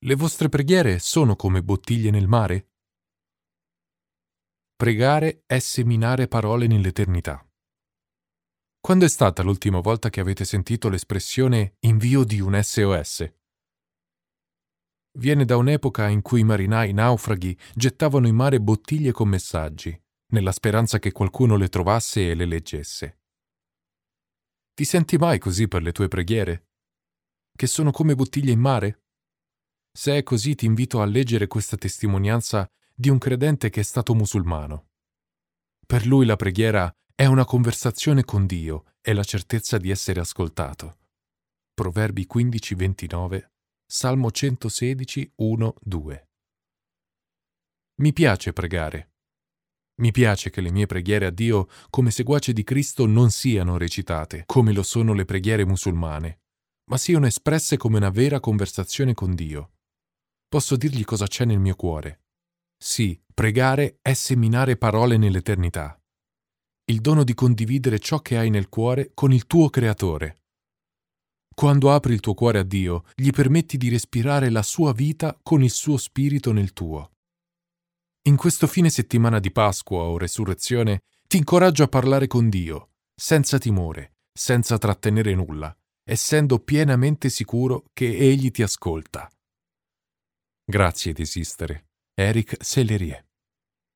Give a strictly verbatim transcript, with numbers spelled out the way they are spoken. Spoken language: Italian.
Le vostre preghiere sono come bottiglie nel mare? Pregare è seminare parole nell'eternità. Quando è stata l'ultima volta che avete sentito l'espressione invio di un S O S? Viene da un'epoca in cui i marinai naufraghi gettavano in mare bottiglie con messaggi, nella speranza che qualcuno le trovasse e le leggesse. Ti senti mai così per le tue preghiere? Che sono come bottiglie in mare? Se è così, ti invito a leggere questa testimonianza di un credente che è stato musulmano. Per lui la preghiera è una conversazione con Dio e la certezza di essere ascoltato. Proverbi quindici ventinove, Salmo centosedici uno due. Mi piace pregare. Mi piace che le mie preghiere a Dio come seguace di Cristo non siano recitate, come lo sono le preghiere musulmane, ma siano espresse come una vera conversazione con Dio. Posso dirgli cosa c'è nel mio cuore. Sì, pregare è seminare parole nell'eternità. Il dono di condividere ciò che hai nel cuore con il tuo Creatore. Quando apri il tuo cuore a Dio, gli permetti di respirare la sua vita con il suo spirito nel tuo. In questo fine settimana di Pasqua o Resurrezione ti incoraggio a parlare con Dio, senza timore, senza trattenere nulla, essendo pienamente sicuro che Egli ti ascolta. Grazie di esistere. Eric Sellerie.